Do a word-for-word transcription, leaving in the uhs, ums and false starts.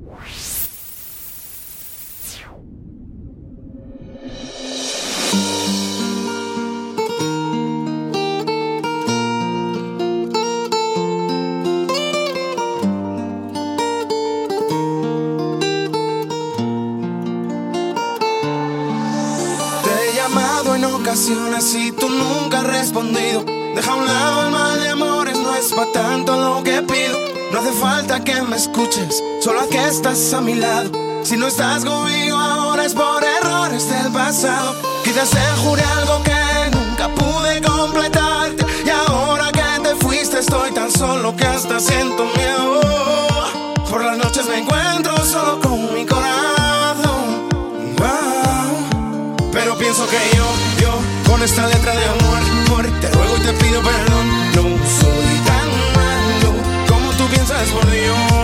Y tú nunca has respondido. Deja a un lado el mal de amores, no es pa' tanto lo que pido. No hace falta que me escuches, solo haz que estás a mi lado. Si no estás conmigo ahora es por errores del pasado. Quizás te juré algo que nunca pude completarte, y ahora que te fuiste estoy tan solo que hasta siento miedo. Por las noches me encuentro solo con mi corazón. Wow. Pero pienso que yo, yo con esta letra de amor, amor, te ruego y te pido perdón. No soy tan malo como tú piensas, por Dios.